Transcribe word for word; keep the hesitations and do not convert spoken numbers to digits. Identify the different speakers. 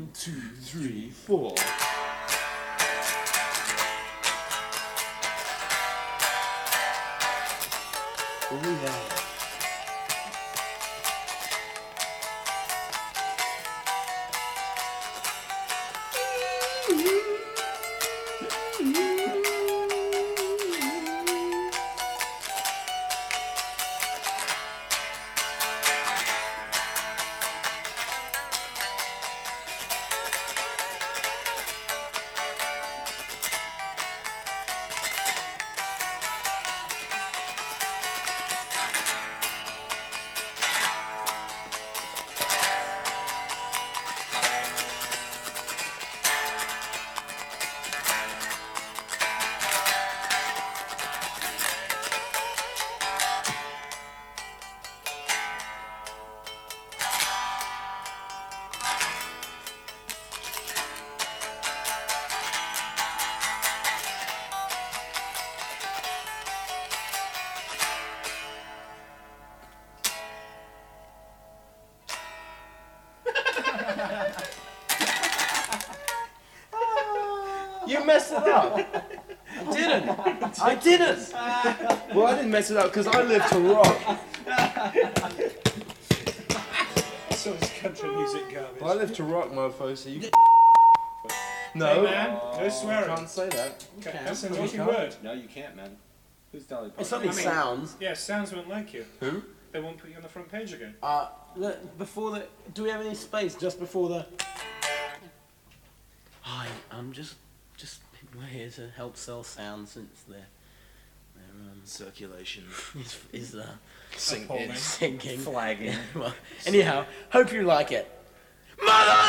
Speaker 1: two, three, four. Oh yeah. You messed it up. I didn't. I didn't. Well, I didn't mess it up because I live to rock.
Speaker 2: So it's country music garbage.
Speaker 1: I live to rock, mofo, so you... No.
Speaker 2: Hey man, no swearing.
Speaker 1: I can't say that.
Speaker 2: Okay,
Speaker 3: can.
Speaker 2: that's a
Speaker 1: No, you
Speaker 2: naughty
Speaker 1: can't.
Speaker 2: word.
Speaker 3: No, you can't, man. Who's Dolly Parton?
Speaker 4: It's only
Speaker 2: I mean-
Speaker 4: sounds.
Speaker 2: Yeah, sounds won't like you.
Speaker 1: Who?
Speaker 2: They won't put you on the front page again.
Speaker 4: Uh, look, before the, do we have any space just before the? Hi, I'm just, just we're here to help sell sound since they're, they're um,
Speaker 1: Circulation.
Speaker 4: is, is uh,
Speaker 1: Sink
Speaker 2: Appalling.
Speaker 4: sinking.
Speaker 3: Flagging.
Speaker 4: Well, anyhow, hope you like it. Mother.